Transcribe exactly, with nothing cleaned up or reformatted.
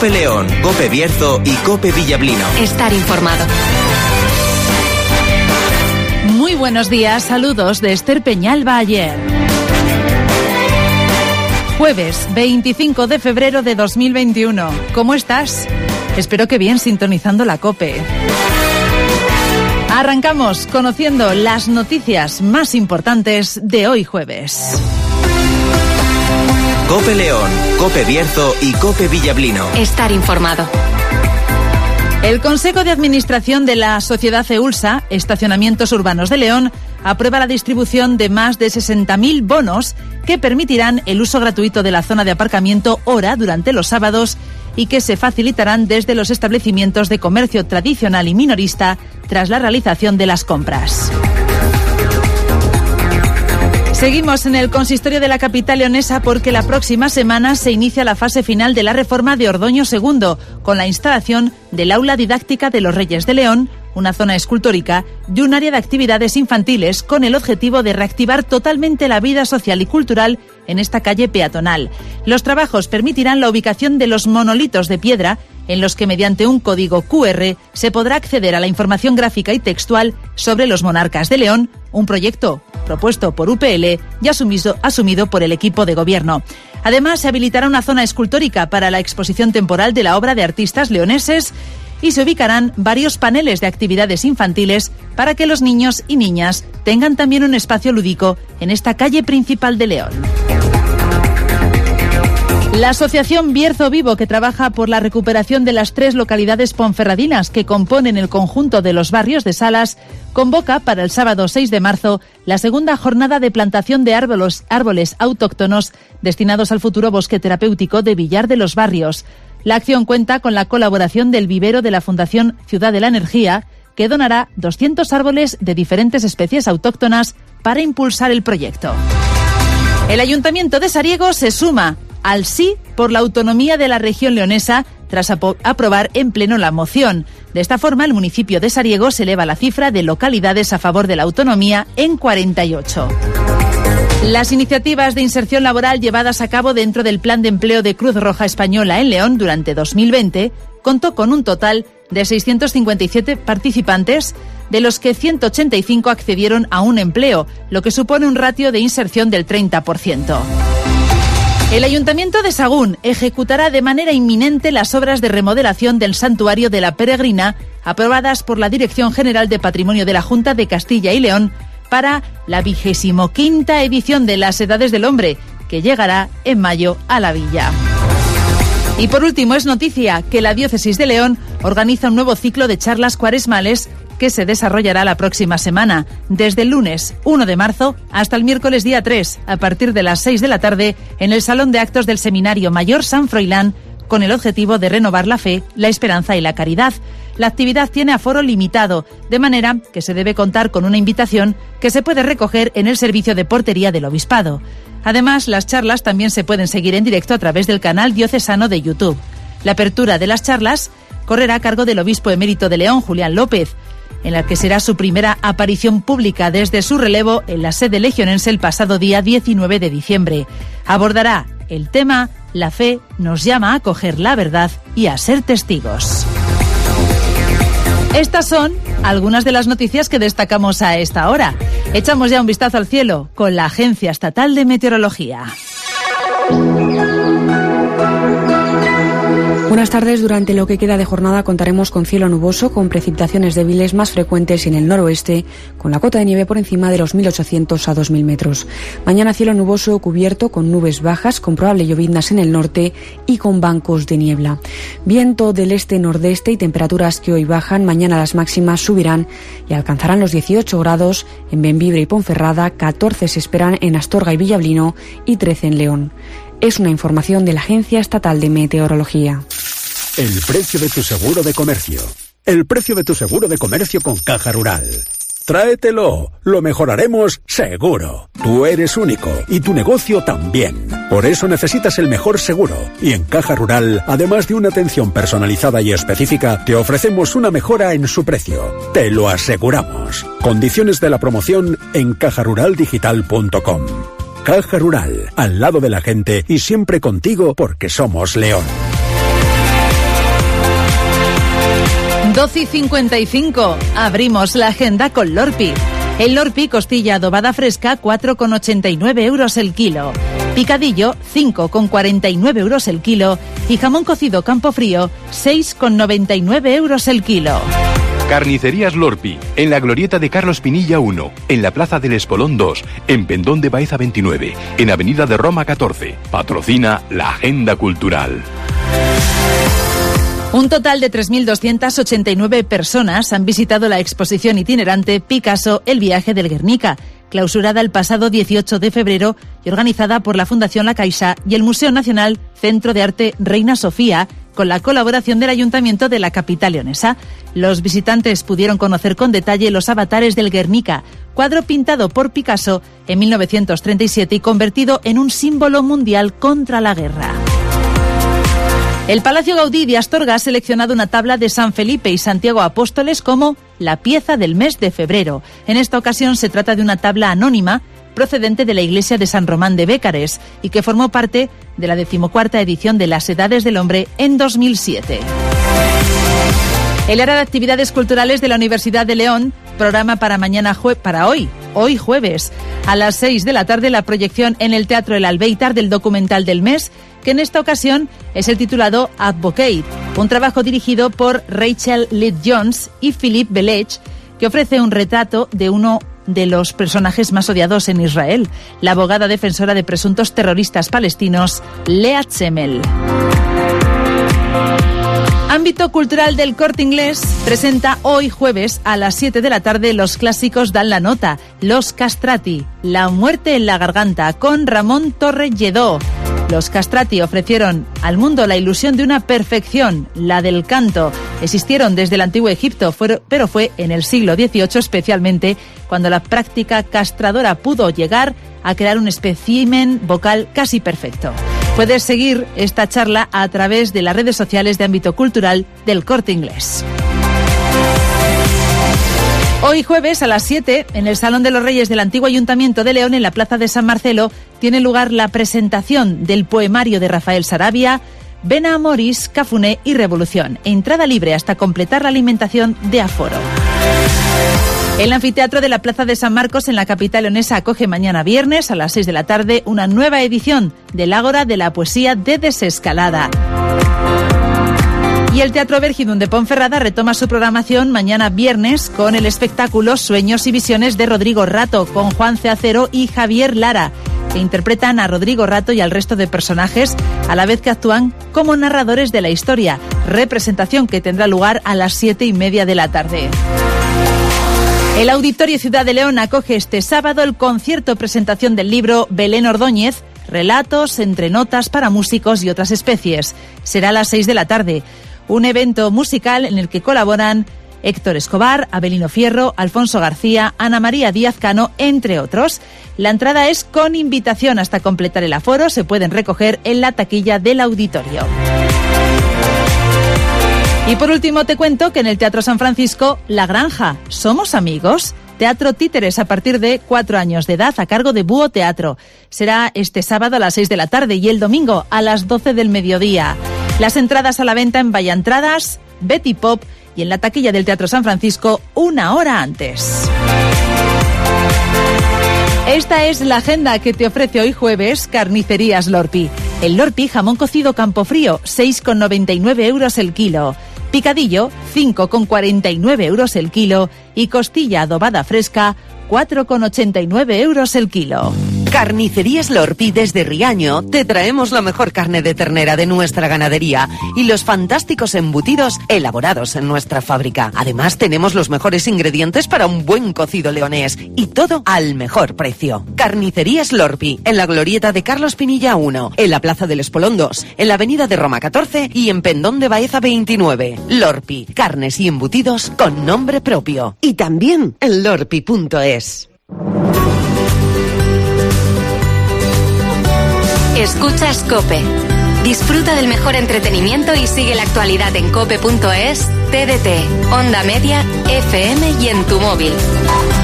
COPE León, COPE Bierzo y COPE Villablino. Estar informado. Muy buenos días, saludos de Esther Peñalba ayer. Jueves veinticinco de febrero de dos mil veintiuno. ¿Cómo estás? Espero que bien, sintonizando la COPE. Arrancamos conociendo las noticias más importantes de hoy jueves. COPE León, COPE Bierzo y COPE Villablino. Estar informado. El Consejo de Administración de la Sociedad EULSA, Estacionamientos Urbanos de León, aprueba la distribución de más de sesenta mil bonos que permitirán el uso gratuito de la zona de aparcamiento hora durante los sábados y que se facilitarán desde los establecimientos de comercio tradicional y minorista tras la realización de las compras. Seguimos en el consistorio de la capital leonesa porque la próxima semana se inicia la fase final de la reforma de Ordoño segundo, con la instalación del aula didáctica de los Reyes de León, una zona escultórica y un área de actividades infantiles con el objetivo de reactivar totalmente la vida social y cultural en esta calle peatonal. Los trabajos permitirán la ubicación de los monolitos de piedra en los que mediante un código cu erre se podrá acceder a la información gráfica y textual sobre los monarcas de León, un proyecto propuesto por U P L y asumido, asumido por el equipo de gobierno. Además, se habilitará una zona escultórica para la exposición temporal de la obra de artistas leoneses y se ubicarán varios paneles de actividades infantiles para que los niños y niñas tengan también un espacio lúdico en esta calle principal de León. La asociación Bierzo Vivo, que trabaja por la recuperación de las tres localidades ponferradinas que componen el conjunto de los barrios de Salas, convoca para el sábado seis de marzo la segunda jornada de plantación de árboles, árboles autóctonos destinados al futuro bosque terapéutico de Villar de los Barrios. La acción cuenta con la colaboración del vivero de la Fundación Ciudad de la Energía, que donará doscientos árboles de diferentes especies autóctonas para impulsar el proyecto. El Ayuntamiento de Sariego se suma al sí por la autonomía de la región leonesa tras aprobar en pleno la moción. De esta forma, el municipio de Sariego se eleva la cifra de localidades a favor de la autonomía en cuarenta y ocho. Las iniciativas de inserción laboral llevadas a cabo dentro del Plan de Empleo de Cruz Roja Española en León durante dos mil veinte contó con un total de seiscientos cincuenta y siete participantes, de los que ciento ochenta y cinco accedieron a un empleo, lo que supone un ratio de inserción del treinta por ciento. El Ayuntamiento de Sagún ejecutará de manera inminente las obras de remodelación del Santuario de la Peregrina, aprobadas por la Dirección General de Patrimonio de la Junta de Castilla y León para la vigésimo quinta edición de las Edades del Hombre, que llegará en mayo a la villa. Y por último, es noticia que la Diócesis de León organiza un nuevo ciclo de charlas cuaresmales que se desarrollará la próxima semana, desde el lunes uno de marzo hasta el miércoles día tres, a partir de las seis de la tarde, en el Salón de Actos del Seminario Mayor San Froilán, con el objetivo de renovar la fe, la esperanza y la caridad. La actividad tiene aforo limitado, de manera que se debe contar con una invitación que se puede recoger en el servicio de portería del Obispado. Además, las charlas también se pueden seguir en directo a través del canal diocesano de YouTube. La apertura de las charlas correrá a cargo del obispo emérito de León, Julián López, en la que será su primera aparición pública desde su relevo en la sede legionense el pasado día diecinueve de diciembre. Abordará el tema "La fe nos llama a acoger la verdad y a ser testigos". Estas son algunas de las noticias que destacamos a esta hora. Echamos ya un vistazo al cielo con la Agencia Estatal de Meteorología. Buenas tardes. Durante lo que queda de jornada contaremos con cielo nuboso, con precipitaciones débiles más frecuentes en el noroeste, con la cota de nieve por encima de los mil ochocientos a dos mil metros. Mañana cielo nuboso cubierto con nubes bajas, con probable lloviznas en el norte y con bancos de niebla. Viento del este-nordeste y temperaturas que hoy bajan. Mañana las máximas subirán y alcanzarán los dieciocho grados en Bembibre y Ponferrada, catorce se esperan en Astorga y Villablino y trece en León. Es una información de la Agencia Estatal de Meteorología. El precio de tu seguro de comercio. El precio de tu seguro de comercio con Caja Rural. Tráetelo, lo mejoraremos seguro. Tú eres único y tu negocio también. Por eso necesitas el mejor seguro. Y en Caja Rural, además de una atención personalizada y específica, te ofrecemos una mejora en su precio. Te lo aseguramos. Condiciones de la promoción en caja rural digital punto com. Caja Rural, al lado de la gente y siempre contigo porque somos León. doce y cincuenta y cinco. Abrimos la agenda con Lorpi. El Lorpi, costilla adobada fresca, cuatro con ochenta y nueve euros el kilo. Picadillo, cinco con cuarenta y nueve euros el kilo. Y jamón cocido Campofrío, seis con noventa y nueve euros el kilo. Carnicerías Lorpi, en la glorieta de Carlos Pinilla uno, en la Plaza del Espolón dos, en Pendón de Baeza veintinueve, en Avenida de Roma catorce. Patrocina la Agenda Cultural. Un total de tres mil doscientas ochenta y nueve personas han visitado la exposición itinerante Picasso, el viaje del Guernica, clausurada el pasado dieciocho de febrero y organizada por la Fundación La Caixa y el Museo Nacional Centro de Arte Reina Sofía, con la colaboración del Ayuntamiento de la capital leonesa. Los visitantes pudieron conocer con detalle los avatares del Guernica, cuadro pintado por Picasso en mil novecientos treinta y siete y convertido en un símbolo mundial contra la guerra. El Palacio Gaudí de Astorga ha seleccionado una tabla de San Felipe y Santiago Apóstoles como la pieza del mes de febrero. En esta ocasión se trata de una tabla anónima procedente de la iglesia de San Román de Bécares y que formó parte de la decimocuarta edición de las Edades del Hombre en dos mil siete. El área de actividades culturales de la Universidad de León programa para mañana jue- para hoy, hoy jueves, a las seis de la tarde la proyección en el Teatro El Albéitar del documental del mes, que en esta ocasión es el titulado Advocate, un trabajo dirigido por Rachel Leigh Jones y Philippe Belech, que ofrece un retrato de uno de los personajes más odiados en Israel, la abogada defensora de presuntos terroristas palestinos, Lea Tzemel. Ámbito cultural del Corte Inglés presenta hoy jueves a las siete de la tarde los clásicos Dan la Nota, Los Castrati, La muerte en la garganta, con Ramón Torre Lledó. Los Castrati ofrecieron al mundo la ilusión de una perfección, la del canto. Existieron desde el antiguo Egipto, pero fue en el siglo dieciocho especialmente cuando la práctica castradora pudo llegar a crear un espécimen vocal casi perfecto. Puedes seguir esta charla a través de las redes sociales de ámbito cultural del Corte Inglés. Hoy jueves a las siete, en el Salón de los Reyes del antiguo Ayuntamiento de León, en la Plaza de San Marcelo, tiene lugar la presentación del poemario de Rafael Sarabia, Vena Amoris, Cafuné y Revolución. Entrada libre hasta completar la alimentación de aforo. El anfiteatro de la Plaza de San Marcos en la capital leonesa acoge mañana viernes a las seis de la tarde una nueva edición del Ágora de la Poesía de Desescalada. Y el Teatro Vergidun de Ponferrada retoma su programación mañana viernes con el espectáculo Sueños y Visiones de Rodrigo Rato, con Juan C. Acero y Javier Lara, que interpretan a Rodrigo Rato y al resto de personajes, a la vez que actúan como narradores de la historia, representación que tendrá lugar a las siete y media de la tarde. El Auditorio Ciudad de León acoge este sábado el concierto presentación del libro Belén Ordóñez, Relatos entre notas para músicos y otras especies. Será a las seis de la tarde. Un evento musical en el que colaboran Héctor Escobar, Abelino Fierro, Alfonso García, Ana María Díaz Cano, entre otros. La entrada es con invitación hasta completar el aforo. Se pueden recoger en la taquilla del auditorio. Y por último te cuento que en el Teatro San Francisco, La Granja, ¿somos amigos? Teatro Títeres a partir de cuatro años de edad a cargo de Búho Teatro. Será este sábado a las seis de la tarde y el domingo a las doce del mediodía. Las entradas a la venta en Vaya Entradas, Betty Pop y en la taquilla del Teatro San Francisco una hora antes. Esta es la agenda que te ofrece hoy jueves Carnicerías Lorpi. El Lorpi jamón cocido Campofrío, seis con noventa y nueve euros el kilo. Picadillo, cinco con cuarenta y nueve euros el kilo. Y costilla adobada fresca, cuatro con ochenta y nueve euros el kilo. Carnicerías Lorpi desde Riaño te traemos la mejor carne de ternera de nuestra ganadería y los fantásticos embutidos elaborados en nuestra fábrica. Además tenemos los mejores ingredientes para un buen cocido leonés y todo al mejor precio. Carnicerías Lorpi en la glorieta de Carlos Pinilla uno, en la Plaza del Espolón dos, en la Avenida de Roma catorce y en Pendón de Baeza veintinueve. Lorpi, carnes y embutidos con nombre propio. Y también en lorpi punto es. Escuchas COPE. Disfruta del mejor entretenimiento y sigue la actualidad en cope punto es, T D T, Onda Media, F M y en tu móvil.